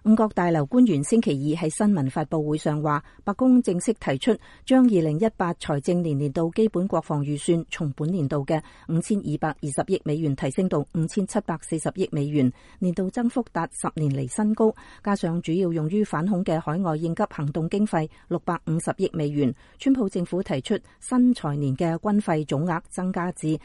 五角大樓官員星期二喺新聞發佈會上話，白宮正式提出將2018財政年度基本國防預算從本年度嘅5220億美元提升到5740億美元，年度增幅達10年嚟新高。加上主要用於反恐嘅海外應急行動經費650億美元，川普政府提出新財年嘅軍費總額增加至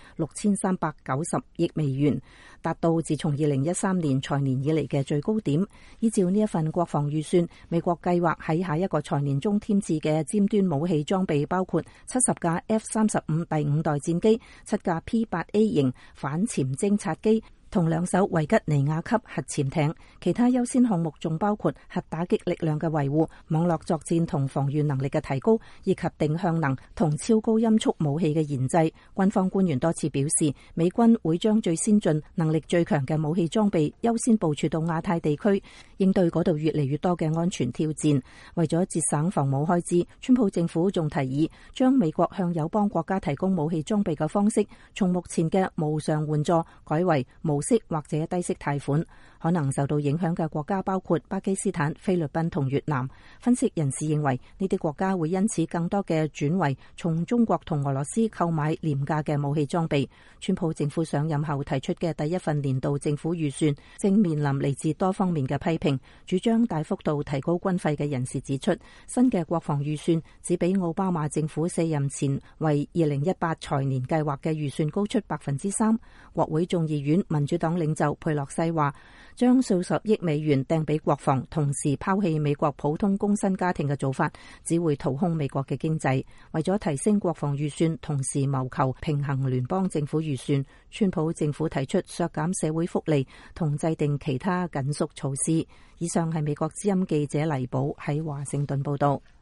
6390億美元，達到自從2013年財年以嚟嘅最高點。依照呢一份國防預算，美國計劃喺下一個財年中添置嘅尖端武器裝備包括70架 F-35第5代戰機、7架 P-8A 型反潛偵察機同2艘維吉尼亞級核潛艇。其他優先項目仲包括核打擊力量嘅維護、網絡作戰同防禦能力嘅提高，以及定向能同超高音速武器嘅研製。軍方官員多次表示，美軍會將最先進、能力最強嘅武器裝備優先部署到亞太地區，應對嗰度越嚟越多嘅安全挑戰。為咗節省防務開支，川普政府仲提議將美國向友邦國家提供武器裝備嘅方式，從目前嘅無償援助改為無息或者低息貸款。可能受到影響嘅國家包括巴基斯坦、菲律賓同越南。分析人士認為，呢啲國家會因此更多嘅轉為從中國同俄羅斯購買廉價嘅武器裝備。川普政府上任後提出嘅第一份年度政府預算正面臨嚟自多方面嘅批評。主張大幅度提高軍費嘅人士指出，新嘅國防預算只比奧巴馬政府卸任前為2018財年計劃嘅預算高出3%。國會眾議院民主黨領袖佩洛西話，將數十億美元掟俾國防，同時拋棄美國普通工薪家庭嘅做法，只會掏空美國嘅經濟。為咗提升國防預算，同時謀求平衡聯邦政府預算，川普政府提出削減社會福利同制定其他緊縮措施。以上係美國之音記者黎寶喺華盛頓報道。